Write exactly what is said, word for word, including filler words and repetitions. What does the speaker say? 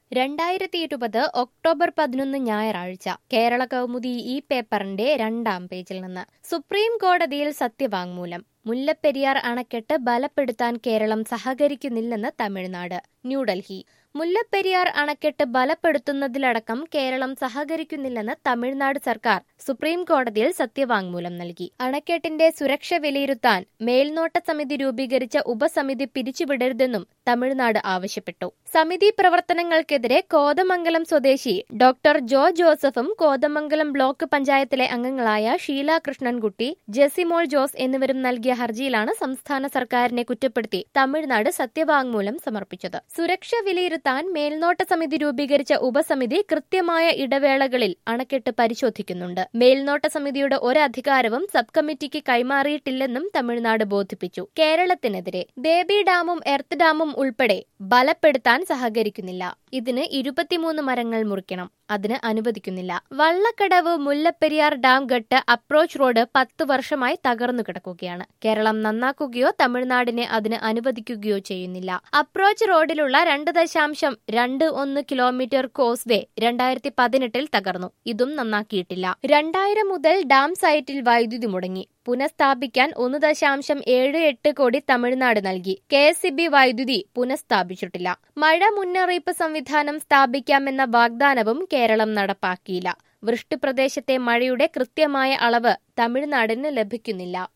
രണ്ടായിരത്തി ഇരുപത് ഒക്ടോബർ പതിനൊന്ന് ഞായറാഴ്ച കേരള കൗമുദി ഈ പേപ്പറിന്റെ രണ്ടാം പേജിൽ നിന്ന് സുപ്രീം കോടതിയിൽ സത്യവാങ്മൂലം. മുല്ലപ്പെരിയാർ അണക്കെട്ട് ബലപ്പെടുത്താൻ കേരളം സഹകരിക്കുന്നില്ലെന്ന് തമിഴ്നാട്. ന്യൂഡൽഹി. മുല്ലപ്പെരിയാർ അണക്കെട്ട് ബലപ്പെടുത്തുന്നതിലടക്കം കേരളം സഹകരിക്കുന്നില്ലെന്ന് തമിഴ്നാട് സർക്കാർ സുപ്രീം കോടതിയിൽ സത്യവാങ്മൂലം നൽകി. അണക്കെട്ടിന്റെ സുരക്ഷ വിലയിരുത്താൻ മേൽനോട്ട സമിതി രൂപീകരിച്ച ഉപസമിതി പിരിച്ചുവിടരുതെന്നും തമിഴ്നാട് ആവശ്യപ്പെട്ടു. സമിതി പ്രവർത്തനങ്ങൾക്കെതിരെ കോതമംഗലം സ്വദേശി ഡോക്ടർ ജോ ജോസഫും കോതമംഗലം ബ്ലോക്ക് പഞ്ചായത്തിലെ അംഗങ്ങളായ ഷീല കൃഷ്ണൻകുട്ടി, ജെസിമോൾ ജോസ് എന്നിവരും നൽകിയ ഹർജിയിലാണ് സംസ്ഥാന സർക്കാരിനെ കുറ്റപ്പെടുത്തി തമിഴ്നാട് സത്യവാങ്മൂലം സമർപ്പിച്ചത്. സുരക്ഷ വിലയിരുത്താൻ മേൽനോട്ട സമിതി രൂപീകരിച്ച ഉപസമിതി കൃത്യമായ ഇടവേളകളിൽ അണക്കെട്ട് പരിശോധിക്കുന്നുണ്ട്. മേൽനോട്ട സമിതിയുടെ ഒരധികാരവും സബ് കമ്മിറ്റിക്ക് കൈമാറിയിട്ടില്ലെന്നും തമിഴ്നാട് ബോധിപ്പിച്ചു. കേരളത്തിനെതിരെ ബേബി ഡാമും എർത്ത് ഡാമും ഉൾപ്പെടെ ബലപ്പെടുത്താൻ സഹകരിക്കുന്നില്ല. ഇതിന് ഇരുപത്തിമൂന്ന് മരങ്ങൾ മുറിക്കണം, അതിന് അനുവദിക്കുന്നില്ല. വള്ളക്കടവ് മുല്ലപ്പെരിയാർ ഡാം ഗട്ട് അപ്രോച്ച് റോഡ് പത്ത് വർഷമായി തകർന്നു കിടക്കുകയാണ്. കേരളം നന്നാക്കുകയോ തമിഴ്നാടിനെ അതിന് അനുവദിക്കുകയോ ചെയ്യുന്നില്ല. അപ്രോച്ച് റോഡിലുള്ള രണ്ട് ദശാംശം രണ്ട് ഒന്ന് കിലോമീറ്റർ കോസ്വേ രണ്ടായിരത്തി പതിനെട്ടിൽ തകർന്നു. ഇതും നന്നാക്കിയിട്ടില്ല. രണ്ടായിരം മുതൽ ഡാം സൈറ്റിൽ വൈദ്യുതി മുടങ്ങി. പുനഃസ്ഥാപിക്കാൻ ഒന്ന് ദശാംശം ഏഴ് എട്ട് കോടി തമിഴ്നാട് നൽകി. കെ എസ് ഇ ബി വൈദ്യുതി പുനഃസ്ഥാപിച്ചിട്ടില്ല. മഴ മുന്നറിയിപ്പ് സംവിധാനം സ്ഥാപിക്കാമെന്ന വാഗ്ദാനവും കേരളം നടപ്പാക്കിയില്ല. വൃഷ്ടിപ്രദേശത്തെ മഴയുടെ കൃത്യമായ അളവ് തമിഴ്നാടിന് ലഭിക്കുന്നില്ല.